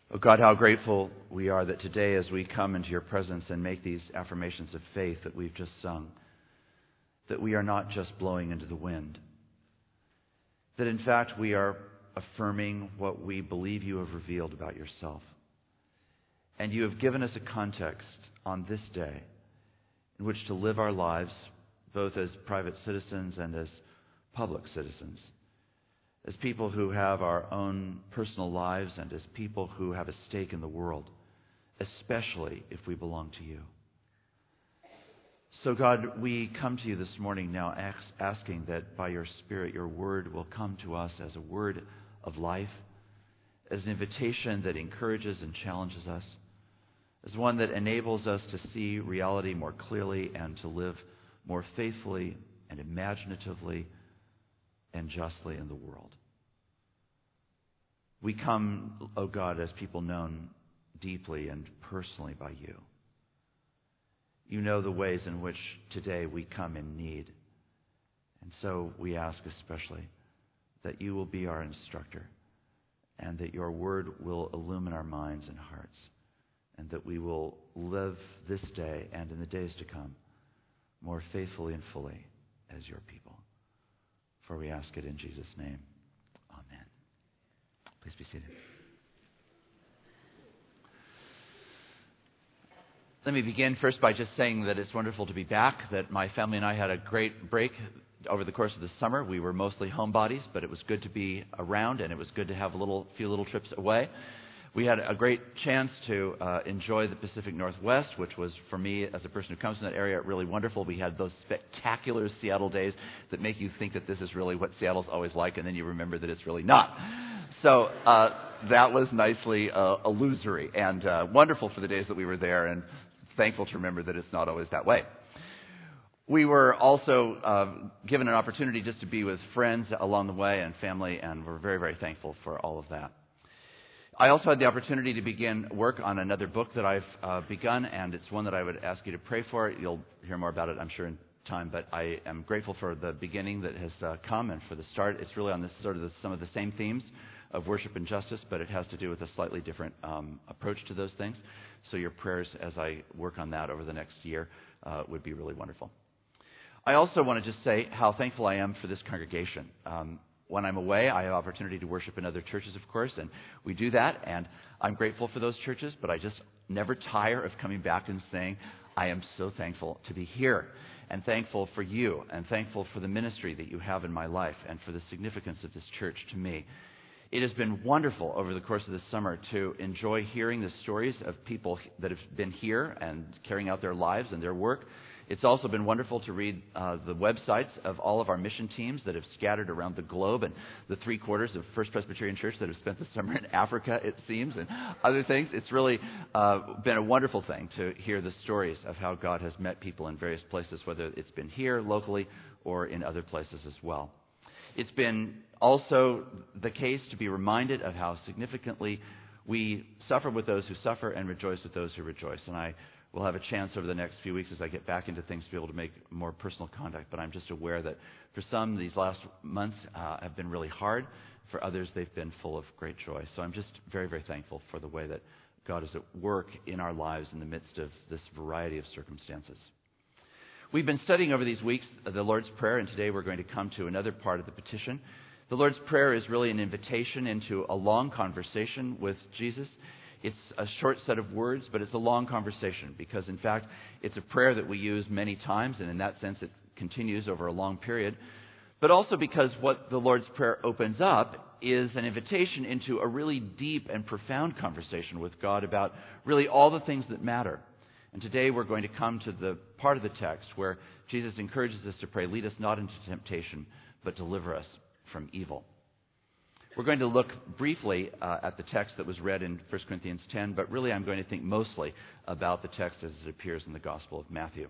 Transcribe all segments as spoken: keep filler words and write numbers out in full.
Oh God, how grateful we are that today as we come into your presence and make these affirmations of faith that we've just sung, that we are not just blowing into the wind, that in fact we are affirming what we believe you have revealed about yourself. And you have given us a context on this day in which to live our lives, both as private citizens and as public citizens, as people who have our own personal lives and as people who have a stake in the world, especially if we belong to you. So God, we come to you this morning now asking that by your Spirit, your word will come to us as a word of life, as an invitation that encourages and challenges us, as one that enables us to see reality more clearly and to live more faithfully and imaginatively and justly in the world. We come, O God, as people known deeply and personally by you. You know the ways in which today we come in need. And so we ask especially that you will be our instructor and that your word will illumine our minds and hearts, and that we will live this day and in the days to come more faithfully and fully as your people. For we ask it in Jesus' name. Amen. Please be seated. Let me begin first by just saying that it's wonderful to be back, that my family and I had a great break over the course of the summer. We were mostly homebodies, but it was good to be around, and it was good to have a little, few little trips away. We had a great chance to uh, enjoy the Pacific Northwest, which was, for me, as a person who comes from that area, really wonderful. We had those spectacular Seattle days that make you think that this is really what Seattle's always like, and then you remember that it's really not. So uh, that was nicely uh, illusory and uh, wonderful for the days that we were there, and thankful to remember that it's not always that way. We were also uh, given an opportunity just to be with friends along the way and family, and we're very, very thankful for all of that. I also had the opportunity to begin work on another book that I've uh, begun, and it's one that I would ask you to pray for. You'll hear more about it, I'm sure, in time, but I am grateful for the beginning that has uh, come and for the start. It's really on this sort of the, some of the same themes of worship and justice, but it has to do with a slightly different um, approach to those things. So your prayers as I work on that over the next year uh, would be really wonderful. I also want to just say how thankful I am for this congregation. Um, When I'm away, I have opportunity to worship in other churches, of course, and we do that, and I'm grateful for those churches, but I just never tire of coming back and saying, I am so thankful to be here, and thankful for you, and thankful for the ministry that you have in my life, and for the significance of this church to me. It has been wonderful over the course of this summer to enjoy hearing the stories of people that have been here and carrying out their lives and their work. It's also been wonderful to read uh, the websites of all of our mission teams that have scattered around the globe, and the three quarters of First Presbyterian Church that have spent the summer in Africa, it seems, and other things. It's really uh, been a wonderful thing to hear the stories of how God has met people in various places, whether it's been here locally or in other places as well. It's been also the case to be reminded of how significantly we suffer with those who suffer and rejoice with those who rejoice. And I will have a chance over the next few weeks as I get back into things to be able to make more personal contact. But I'm just aware that for some, these last months uh, have been really hard. For others, they've been full of great joy. So I'm just very, very thankful for the way that God is at work in our lives in the midst of this variety of circumstances. We've been studying over these weeks the Lord's Prayer, and today we're going to come to another part of the petition. The Lord's Prayer is really an invitation into a long conversation with Jesus. It's a short set of words, but it's a long conversation because, in fact, it's a prayer that we use many times, and in that sense it continues over a long period. But also because what the Lord's Prayer opens up is an invitation into a really deep and profound conversation with God about really all the things that matter. And today we're going to come to the part of the text where Jesus encourages us to pray, lead us not into temptation, but deliver us from evil. We're going to look briefly uh, at the text that was read in First Corinthians ten, but really I'm going to think mostly about the text as it appears in the Gospel of Matthew.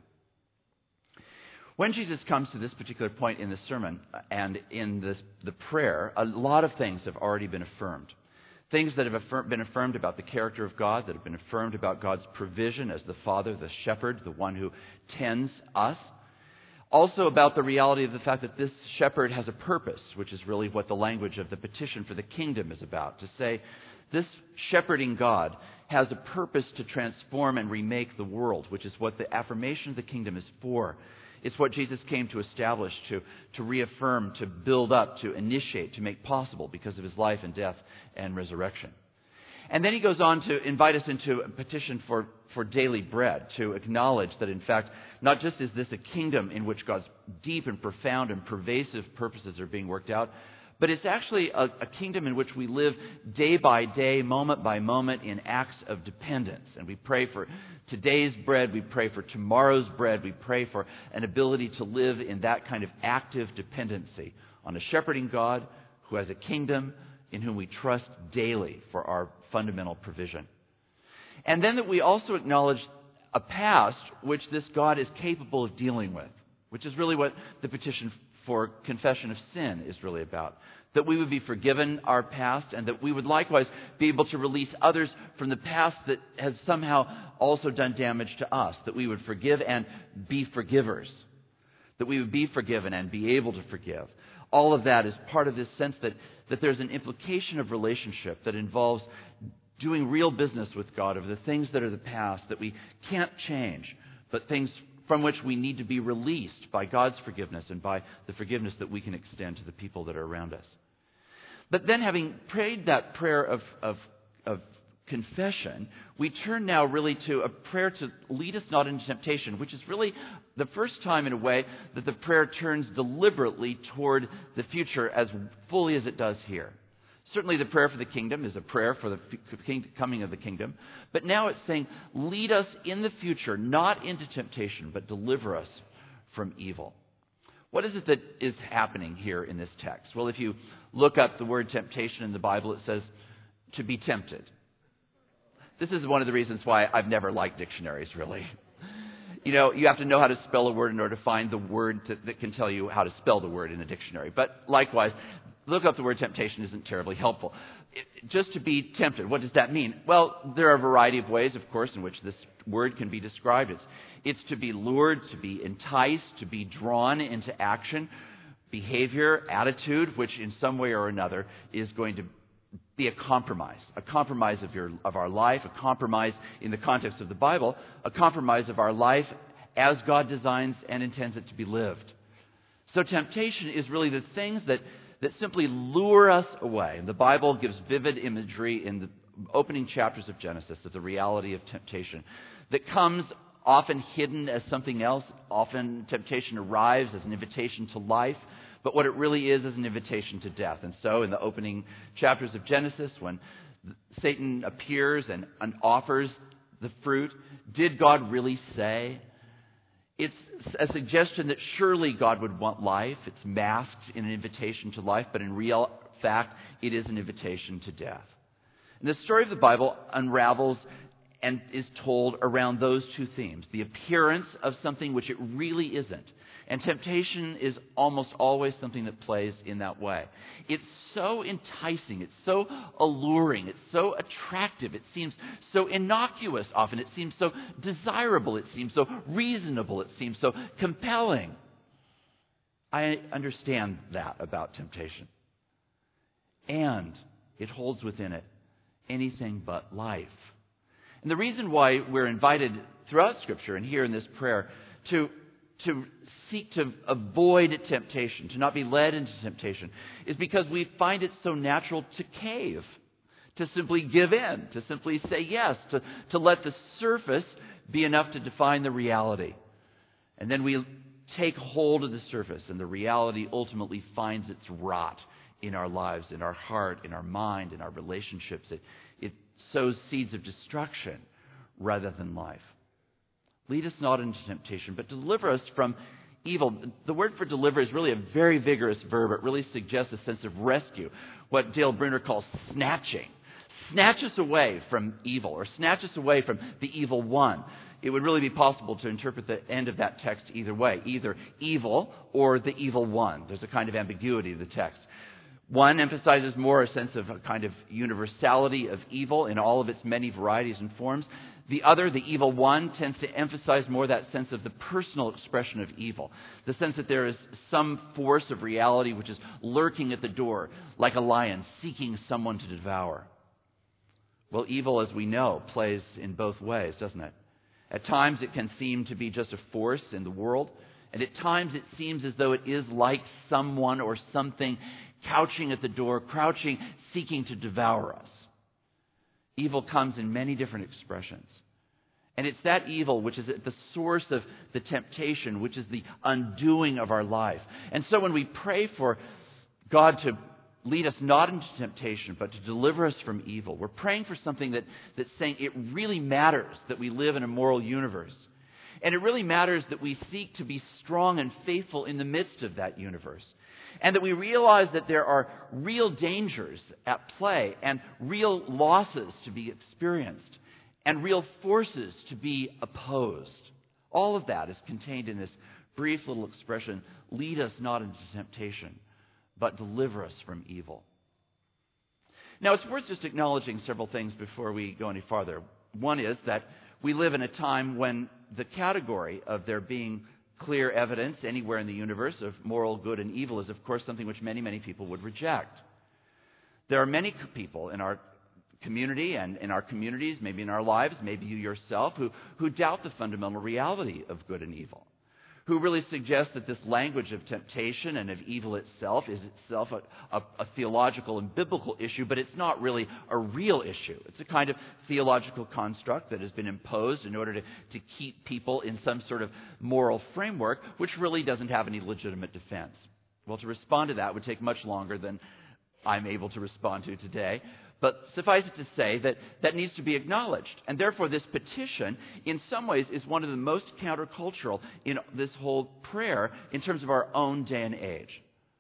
When Jesus comes to this particular point in the sermon and in this, the prayer, a lot of things have already been affirmed. Things that have affirm, been affirmed about the character of God, that have been affirmed about God's provision as the Father, the Shepherd, the one who tends us. Also about the reality of the fact that this shepherd has a purpose, which is really what the language of the petition for the kingdom is about. To say This shepherding God has a purpose to transform and remake the world, which is what the affirmation of the kingdom is for. It's what Jesus came to establish, to, to reaffirm, to build up, to initiate, to make possible because of his life and death and resurrection. And then he goes on to invite us into a petition for, for daily bread, to acknowledge that, in fact, not just is this a kingdom in which God's deep and profound and pervasive purposes are being worked out, but it's actually a, a kingdom in which we live day by day, moment by moment, in acts of dependence. And we pray for today's bread, we pray for tomorrow's bread, we pray for an ability to live in that kind of active dependency on a shepherding God who has a kingdom in whom we trust daily for our fundamental provision. And then that we also acknowledge a past which this God is capable of dealing with, which is really what the petition for confession of sin is really about. That we would be forgiven our past, and that we would likewise be able to release others from the past that has somehow also done damage to us. That we would forgive and be forgivers. That we would be forgiven and be able to forgive. All of that is part of this sense that, that there's an implication of relationship that involves doing real business with God over the things that are the past that we can't change, but things from which we need to be released by God's forgiveness and by the forgiveness that we can extend to the people that are around us. But then, having prayed that prayer of, of, of confession, we turn now really to a prayer to lead us not into temptation, which is really the first time in a way that the prayer turns deliberately toward the future as fully as it does here. Certainly the prayer for the kingdom is a prayer for the coming of the kingdom. But now it's saying, lead us in the future, not into temptation, but deliver us from evil. What is it that is happening here in this text? Well, if you look up the word temptation in the Bible, it says to be tempted. This is one of the reasons why I've never liked dictionaries, really. You know, you have to know how to spell a word in order to find the word to, that can tell you how to spell the word in a dictionary. But likewise, look up the word temptation isn't terribly helpful. It, just to be tempted, what does that mean? Well, there are a variety of ways, of course, in which this word can be described. It's, it's to be lured, to be enticed, to be drawn into action, behavior, attitude, which in some way or another is going to be a compromise, a compromise of your of our life, a compromise in the context of the Bible, a compromise of our life as God designs and intends it to be lived. So temptation is really the things that that simply lure us away. And the Bible gives vivid imagery in the opening chapters of Genesis of the reality of temptation that comes often hidden as something else. Often temptation arrives as an invitation to life, but what it really is is an invitation to death. And so in the opening chapters of Genesis, when Satan appears and, and offers the fruit, did God really say? It's a suggestion that surely God would want life. It's masked in an invitation to life, but in real fact, it is an invitation to death. And the story of the Bible unravels and is told around those two themes, the appearance of something which it really isn't. And temptation is almost always something that plays in that way. It's so enticing, it's so alluring, it's so attractive, it seems so innocuous often, it seems so desirable, it seems so reasonable, it seems so compelling. I understand that about temptation. And it holds within it anything but life. And the reason why we're invited throughout Scripture and here in this prayer to, to seek to avoid temptation, to not be led into temptation, is because we find it so natural to cave, to simply give in, to simply say yes, to, to let the surface be enough to define the reality. And then we take hold of the surface, and the reality ultimately finds its rot in our lives, in our heart, in our mind, in our relationships. It, it sows seeds of destruction rather than life. Lead us not into temptation, but deliver us from evil. The word for deliver is really a very vigorous verb. It really suggests a sense of rescue, what Dale Bruner calls snatching. Snatch us away from evil, or snatch us away from the evil one. It would really be possible to interpret the end of that text either way, either evil or the evil one. There's a kind of ambiguity to the text. One emphasizes more a sense of a kind of universality of evil in all of its many varieties and forms. The other, the evil one, tends to emphasize more that sense of the personal expression of evil. The sense that there is some force of reality which is lurking at the door, like a lion seeking someone to devour. Well, evil, as we know, plays in both ways, doesn't it? At times it can seem to be just a force in the world, and at times it seems as though it is like someone or something couching at the door, crouching, seeking to devour us. Evil comes in many different expressions. And it's that evil which is at the source of the temptation, which is the undoing of our life. And so when we pray for God to lead us not into temptation, but to deliver us from evil, we're praying for something that, that's saying it really matters that we live in a moral universe. And it really matters that we seek to be strong and faithful in the midst of that universe. And that we realize that there are real dangers at play and real losses to be experienced and real forces to be opposed. All of that is contained in this brief little expression, lead us not into temptation, but deliver us from evil. Now, it's worth just acknowledging several things before we go any farther. One is that we live in a time when the category of there being clear evidence anywhere in the universe of moral good and evil is, of course, something which many, many people would reject. There are many people in our community and in our communities, maybe in our lives, maybe you yourself, who, who doubt the fundamental reality of good and evil, who really suggest that this language of temptation and of evil itself is itself a, a, a theological and biblical issue, but it's not really a real issue. It's a kind of theological construct that has been imposed in order to, to keep people in some sort of moral framework, which really doesn't have any legitimate defense. Well, to respond to that would take much longer than I'm able to respond to today. But suffice it to say that that needs to be acknowledged. And therefore, this petition, in some ways, is one of the most countercultural in this whole prayer in terms of our own day and age.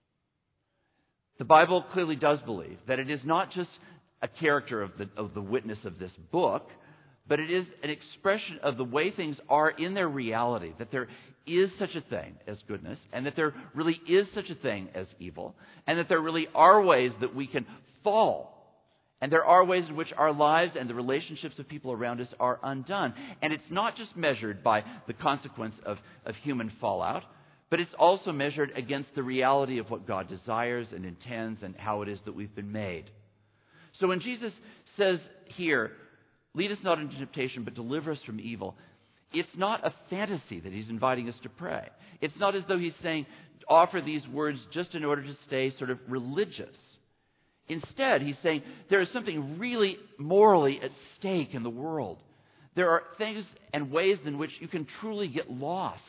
The Bible clearly does believe that it is not just a character of the, of the witness of this book, but it is an expression of the way things are in their reality, that there is such a thing as goodness, and that there really is such a thing as evil, and that there really are ways that we can fall. And there are ways in which our lives and the relationships of people around us are undone. And it's not just measured by the consequence of, of human fallout, but it's also measured against the reality of what God desires and intends and how it is that we've been made. So when Jesus says here, lead us not into temptation, but deliver us from evil, it's not a fantasy that he's inviting us to pray. It's not as though he's saying, offer these words just in order to stay sort of religious. Instead, he's saying there is something really morally at stake in the world. There are things and ways in which you can truly get lost.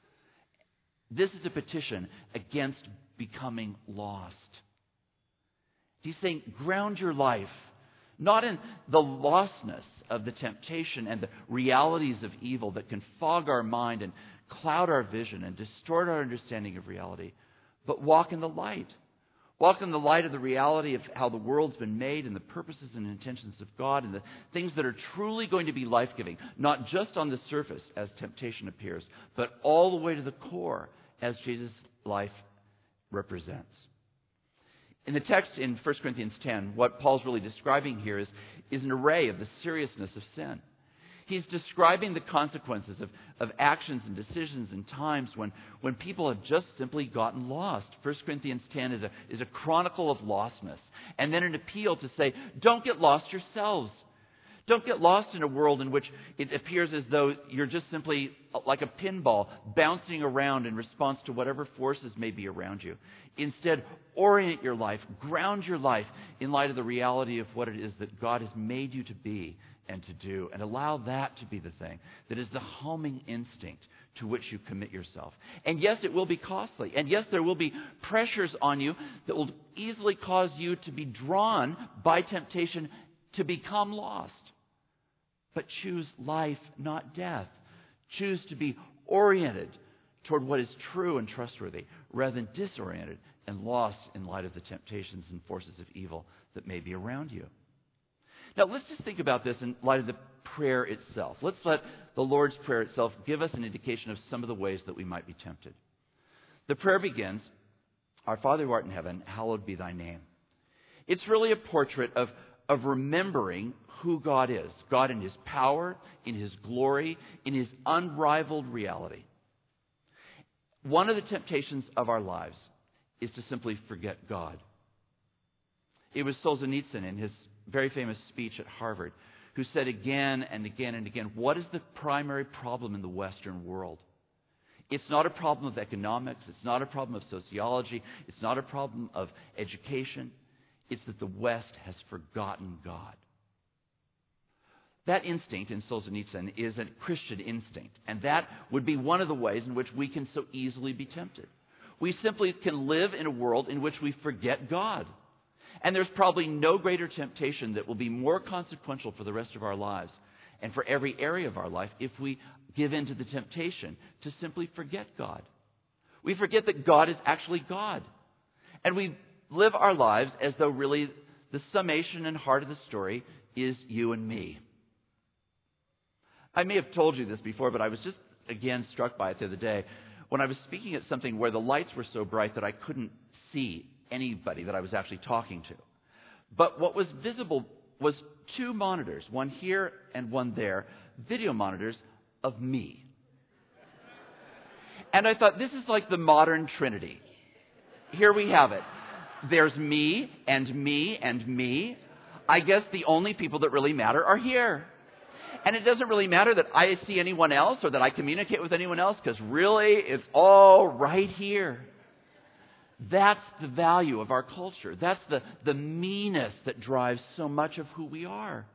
This is a petition against becoming lost. He's saying ground your life not in the lostness of the temptation and the realities of evil that can fog our mind and cloud our vision and distort our understanding of reality, but walk in the light. Walk in the light of the reality of how the world's been made and the purposes and intentions of God and the things that are truly going to be life-giving, not just on the surface as temptation appears, but all the way to the core as Jesus' life represents. In the text in First Corinthians ten, what Paul's really describing here is, is an array of the seriousness of sin. He's describing the consequences of, of actions and decisions and times when, when people have just simply gotten lost. First Corinthians ten is a, is a chronicle of lostness. And then an appeal to say, don't get lost yourselves. Don't get lost in a world in which it appears as though you're just simply like a pinball bouncing around in response to whatever forces may be around you. Instead, orient your life, ground your life in light of the reality of what it is that God has made you to be and to do, and allow that to be the thing that is the homing instinct to which you commit yourself. And yes, it will be costly. And yes, there will be pressures on you that will easily cause you to be drawn by temptation to become lost. But choose life, not death. Choose to be oriented toward what is true and trustworthy, rather than disoriented and lost in light of the temptations and forces of evil that may be around you. Now, let's just think about this in light of the prayer itself. Let's let the Lord's Prayer itself give us an indication of some of the ways that we might be tempted. The prayer begins, Our Father who art in heaven, hallowed be thy name. It's really a portrait of, of remembering who God is. God in his power, in his glory, in his unrivaled reality. One of the temptations of our lives is to simply forget God. It was Solzhenitsyn in his very famous speech at Harvard, who said again and again and again, what is the primary problem in the Western world? It's not a problem of economics. It's not a problem of sociology. It's not a problem of education. It's that the West has forgotten God. That instinct in Solzhenitsyn is a Christian instinct, and that would be one of the ways in which we can so easily be tempted. We simply can live in a world in which we forget God. And there's probably no greater temptation that will be more consequential for the rest of our lives and for every area of our life if we give in to the temptation to simply forget God. We forget that God is actually God. And we live our lives as though really the summation and heart of the story is you and me. I may have told you this before, but I was just again struck by it the other day when I was speaking at something where the lights were so bright that I couldn't see anybody that I was actually talking to. But what was visible was two monitors, one here and one there, video monitors of me. And I thought, this is like the modern Trinity. Here we have it. There's me and me and me. I guess the only people that really matter are here. And it doesn't really matter that I see anyone else or that I communicate with anyone else, because really it's all right here. That's the value of our culture. That's the, the meanness that drives so much of who we are.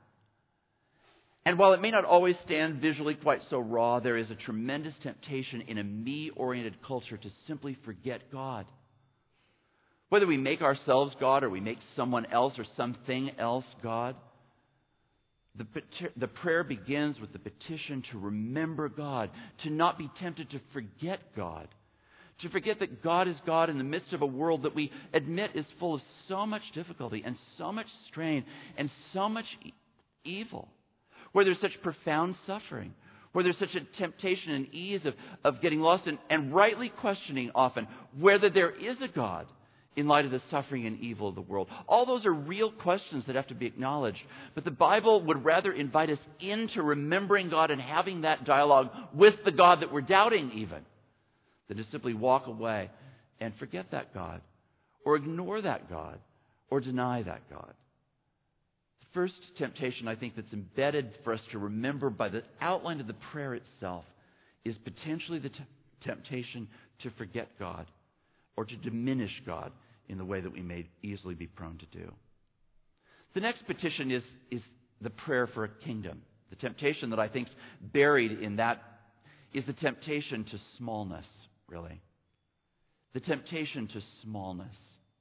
And while it may not always stand visually quite so raw, there is a tremendous temptation in a me-oriented culture to simply forget God. Whether we make ourselves God or we make someone else or something else God, the, the prayer begins with the petition to remember God, to not be tempted to forget God. To forget that God is God in the midst of a world that we admit is full of so much difficulty and so much strain and so much e- evil. Where there's such profound suffering. Where there's such a temptation and ease of, of getting lost and, and rightly questioning often whether there is a God in light of the suffering and evil of the world. All those are real questions that have to be acknowledged. But the Bible would rather invite us into remembering God and having that dialogue with the God that we're doubting even, than to simply walk away and forget that God, or ignore that God, or deny that God. The first temptation, I think, that's embedded for us to remember by the outline of the prayer itself is potentially the t- temptation to forget God, or to diminish God in the way that we may easily be prone to do. The next petition is, is the prayer for a kingdom. The temptation that I think is buried in that is the temptation to smallness. Really. The temptation to smallness.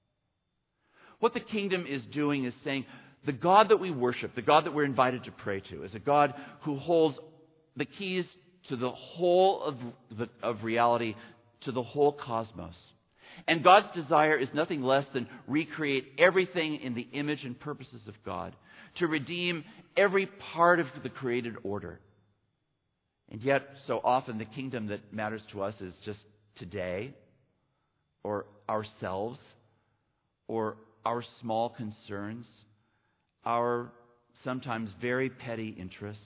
What the kingdom is doing is saying the God that we worship, the God that we're invited to pray to, is a God who holds the keys to the whole of, the, of reality, to the whole cosmos. And God's desire is nothing less than recreate everything in the image and purposes of God, to redeem every part of the created order. And yet, so often the kingdom that matters to us is just today, or ourselves, or our small concerns, our sometimes very petty interests,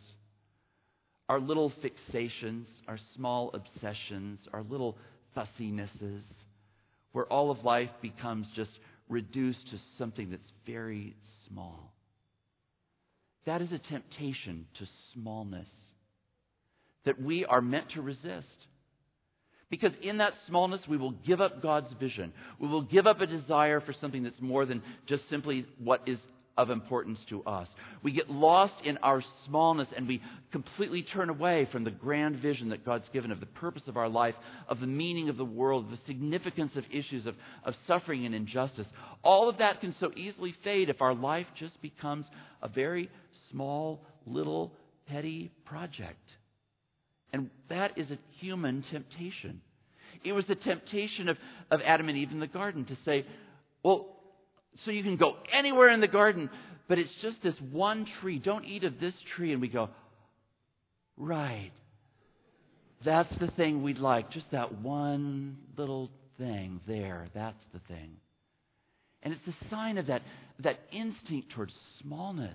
our little fixations, our small obsessions, our little fussinesses, where all of life becomes just reduced to something that's very small. That is a temptation to smallness that we are meant to resist. Because in that smallness, we will give up God's vision. We will give up a desire for something that's more than just simply what is of importance to us. We get lost in our smallness and we completely turn away from the grand vision that God's given of the purpose of our life, of the meaning of the world, the significance of issues of, of suffering and injustice. All of that can so easily fade if our life just becomes a very small, little, petty project. And that is a human temptation. It was the temptation of, of Adam and Eve in the garden to say, well, so you can go anywhere in the garden, but it's just this one tree. Don't eat of this tree. And we go, right. That's the thing we'd like. Just that one little thing there. That's the thing. And it's a sign of that, that instinct towards smallness.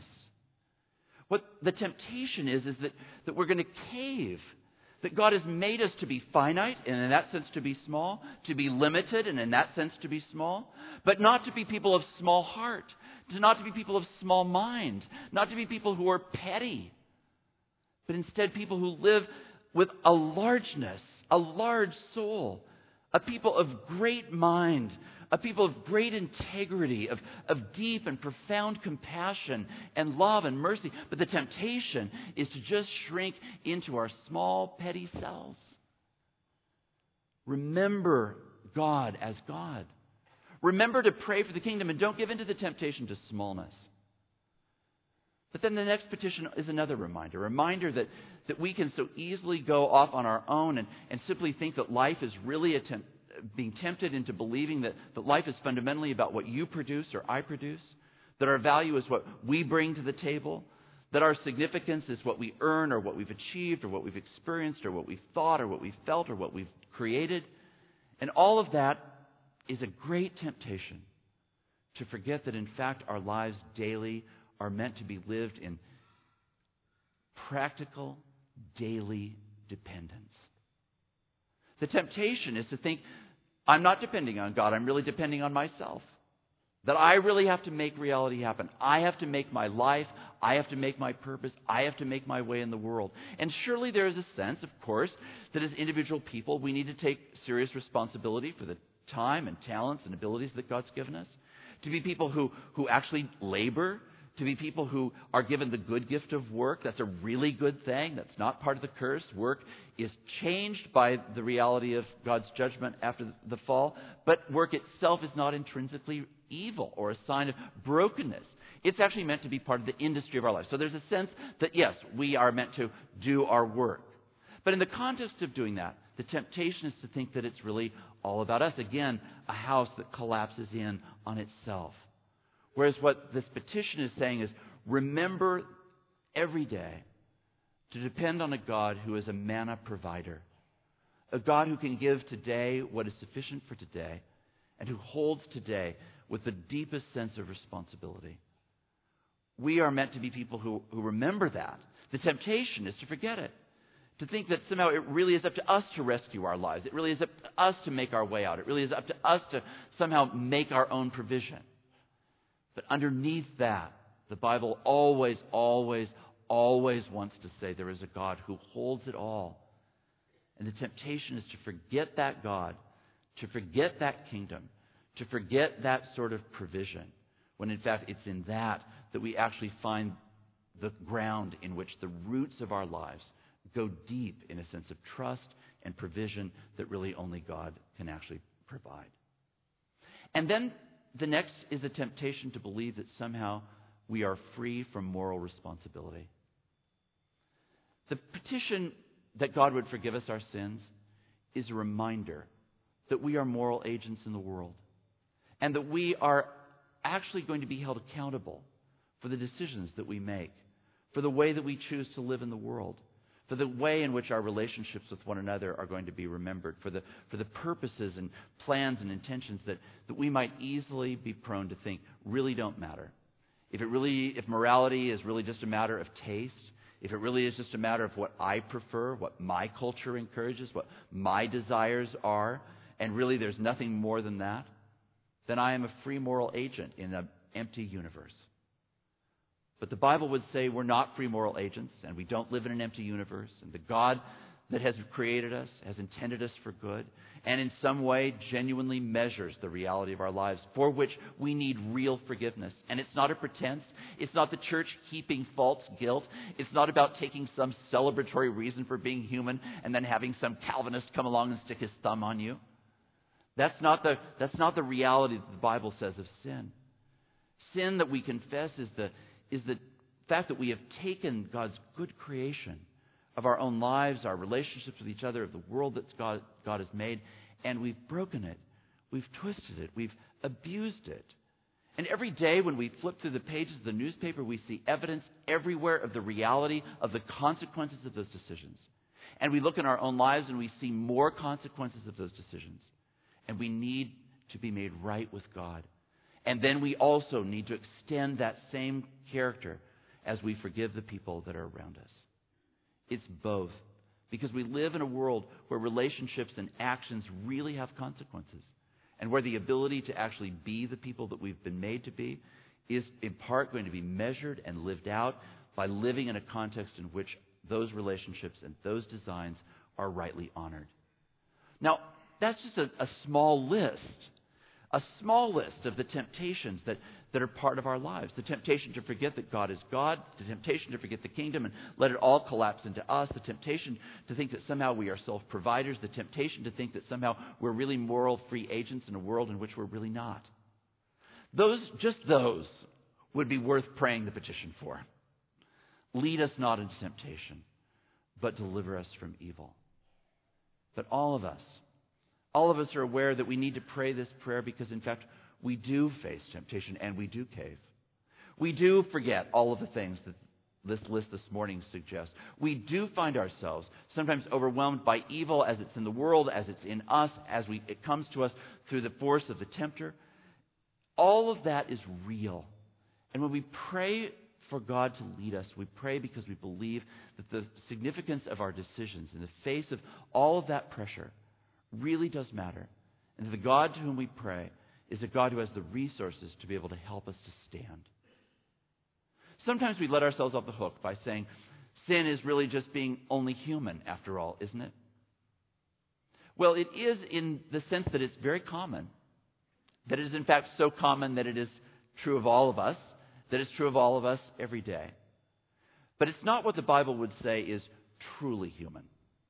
What the temptation is, is that, that we're going to cave. That God has made us to be finite, and in that sense to be small, to be limited, and in that sense to be small, but not to be people of small heart, to not to be people of small mind, not to be people who are petty, but instead people who live with a largeness, a large soul, a people of great mind, a people of great integrity, of, of deep and profound compassion and love and mercy. But the temptation is to just shrink into our small, petty selves. Remember God as God. Remember to pray for the kingdom, and don't give in to the temptation to smallness. But then the next petition is another reminder, a reminder that, that we can so easily go off on our own and, and simply think that life is really a temp- being tempted into believing that, that life is fundamentally about what you produce or I produce, that our value is what we bring to the table, that our significance is what we earn or what we've achieved or what we've experienced or what we've thought or what we've felt or what we've created. And all of that is a great temptation to forget that in fact our lives daily are meant to be lived in practical, daily dependence. The temptation is to think, I'm not depending on God, I'm really depending on myself. That I really have to make reality happen. I have to make my life, I have to make my purpose, I have to make my way in the world. And surely there is a sense, of course, that as individual people we need to take serious responsibility for the time and talents and abilities that God's given us. To be people who, who actually labor, to be people who are given the good gift of work. That's a really good thing. That's not part of the curse. Work is changed by the reality of God's judgment after the fall. But work itself is not intrinsically evil or a sign of brokenness. It's actually meant to be part of the industry of our lives. So there's a sense that, yes, we are meant to do our work. But in the context of doing that, the temptation is to think that it's really all about us. Again, a house that collapses in on itself. Whereas what this petition is saying is, remember every day to depend on a God who is a manna provider. A God who can give today what is sufficient for today and who holds today with the deepest sense of responsibility. We are meant to be people who, who remember that. The temptation is to forget it. To think that somehow it really is up to us to rescue our lives. It really is up to us to make our way out. It really is up to us to somehow make our own provision. But underneath that, the Bible always, always, always wants to say there is a God who holds it all. And the temptation is to forget that God, to forget that kingdom, to forget that sort of provision, when in fact it's in that that we actually find the ground in which the roots of our lives go deep in a sense of trust and provision that really only God can actually provide. And then the next is a temptation to believe that somehow we are free from moral responsibility. The petition that God would forgive us our sins is a reminder that we are moral agents in the world and that we are actually going to be held accountable for the decisions that we make, for the way that we choose to live in the world, for the way in which our relationships with one another are going to be remembered, for the for the purposes and plans and intentions that, that we might easily be prone to think really don't matter. If it really, if morality is really just a matter of taste, if it really is just a matter of what I prefer, what my culture encourages, what my desires are, and really there's nothing more than that, then I am a free moral agent in an empty universe. But the Bible would say we're not free moral agents, and we don't live in an empty universe, and the God that has created us has intended us for good, and in some way genuinely measures the reality of our lives, for which we need real forgiveness. And it's not a pretense. It's not the church heaping false guilt. It's not about taking some celebratory reason for being human and then having some Calvinist come along and stick his thumb on you. That's not the, that's not the reality that the Bible says of sin. Sin that we confess is the is the fact that we have taken God's good creation of our own lives, our relationships with each other, of the world that God, God has made, and we've broken it. We've twisted it. We've abused it. And every day when we flip through the pages of the newspaper, we see evidence everywhere of the reality of the consequences of those decisions. And we look in our own lives and we see more consequences of those decisions. And we need to be made right with God. And then we also need to extend that same character as we forgive the people that are around us. It's both. Because we live in a world where relationships and actions really have consequences. And where the ability to actually be the people that we've been made to be is in part going to be measured and lived out by living in a context in which those relationships and those designs are rightly honored. Now, that's just a, a small list, a small list of the temptations that, that are part of our lives. The temptation to forget that God is God, the temptation to forget the kingdom and let it all collapse into us, the temptation to think that somehow we are self-providers, the temptation to think that somehow we're really moral free agents in a world in which we're really not. Those, just those, would be worth praying the petition for. Lead us not into temptation, but deliver us from evil. But all of us, all of us are aware that we need to pray this prayer because, in fact, we do face temptation and we do cave. We do forget all of the things that this list this morning suggests. We do find ourselves sometimes overwhelmed by evil as it's in the world, as it's in us, as we, it comes to us through the force of the tempter. All of that is real. And when we pray for God to lead us, we pray because we believe that the significance of our decisions in the face of all of that pressure really does matter. And the God to whom we pray is a God who has the resources to be able to help us to stand. Sometimes we let ourselves off the hook by saying, sin is really just being only human after all, isn't it? Well, it is in the sense that it's very common. That it is in fact so common that it is true of all of us, that it's true of all of us every day. But it's not what the Bible would say is truly human.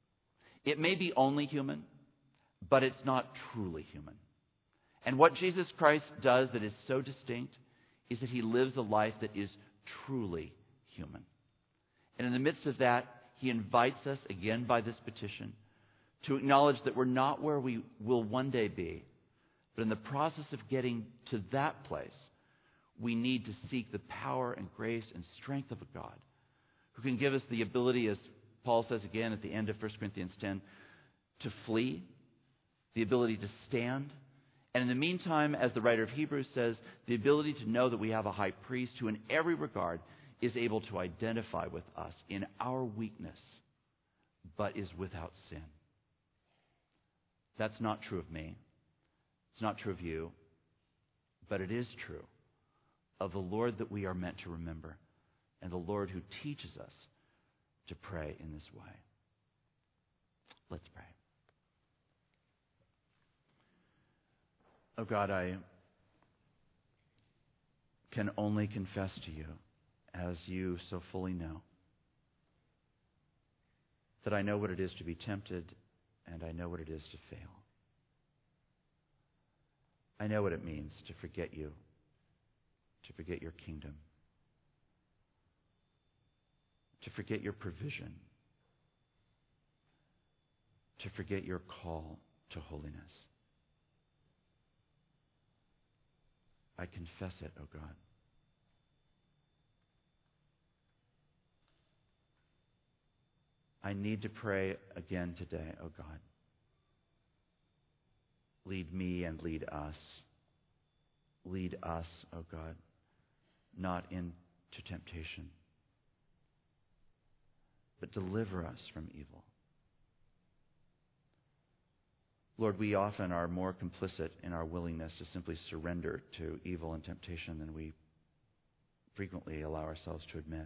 It may be only human, but it's not truly human. And what Jesus Christ does that is so distinct is that he lives a life that is truly human. And in the midst of that, he invites us, again by this petition, to acknowledge that we're not where we will one day be. But in the process of getting to that place, we need to seek the power and grace and strength of a God who can give us the ability, as Paul says again at the end of First Corinthians ten, to flee, the ability to stand, and in the meantime, as the writer of Hebrews says, the ability to know that we have a high priest who in every regard is able to identify with us in our weakness, but is without sin. That's not true of me. It's not true of you, but it is true of the Lord that we are meant to remember, and the Lord who teaches us to pray in this way. Let's pray. Oh God, I can only confess to you, as you so fully know, that I know what it is to be tempted, and I know what it is to fail. I know what it means to forget you, to forget your kingdom, to forget your provision, to forget your call to holiness. I confess it, O God. I need to pray again today, O God. Lead me and lead us. Lead us, O God, not into temptation, but deliver us from evil. Lord, we often are more complicit in our willingness to simply surrender to evil and temptation than we frequently allow ourselves to admit.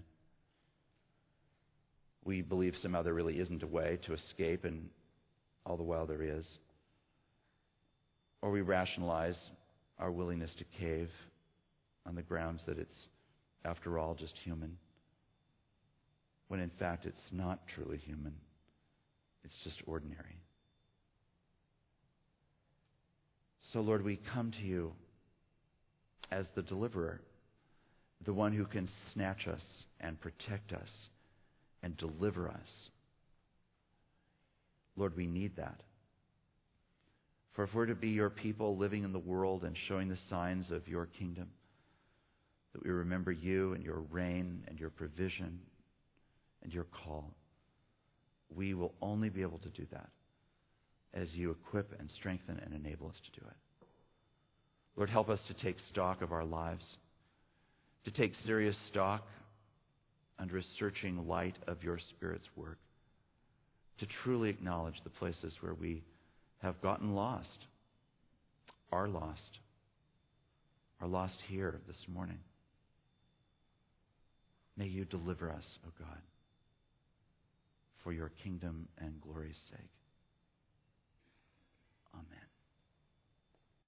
We believe somehow there really isn't a way to escape, and all the while there is. Or we rationalize our willingness to cave on the grounds that it's, after all, just human, when in fact it's not truly human. It's just ordinary. So, Lord, we come to you as the deliverer, the one who can snatch us and protect us and deliver us. Lord, we need that. For if we're to be your people living in the world and showing the signs of your kingdom, that we remember you and your reign and your provision and your call, we will only be able to do that as you equip and strengthen and enable us to do it. Lord, help us to take stock of our lives, to take serious stock under a searching light of your Spirit's work, to truly acknowledge the places where we have gotten lost, are lost, are lost here this morning. May you deliver us, O God, for your kingdom and glory's